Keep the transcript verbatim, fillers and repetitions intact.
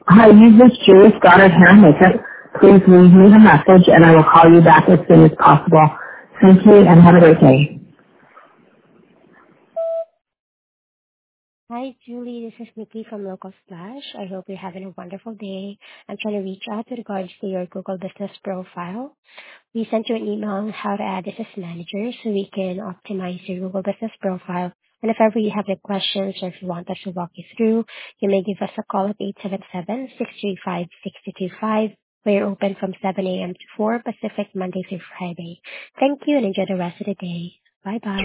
Hi, you've reached Julie Stoddard Hair Makeup. Please leave me a message and I will call you back as soon as possible. Thank you and have a great day. Hi, Julie. This is Nikki from Local Splash. I hope you're having a wonderful day. I'm trying to reach out with regards to your Google Business Profile. We sent you an email on how to add this as manager so we can optimize your Google Business Profile. And if ever you have any questions or if you want us to walk you through, you may give us a call at eight seven seven, six three five, six two two five. We're open from seven a.m. to four Pacific, Monday through Friday. Thank you and enjoy the rest of the day. Bye-bye.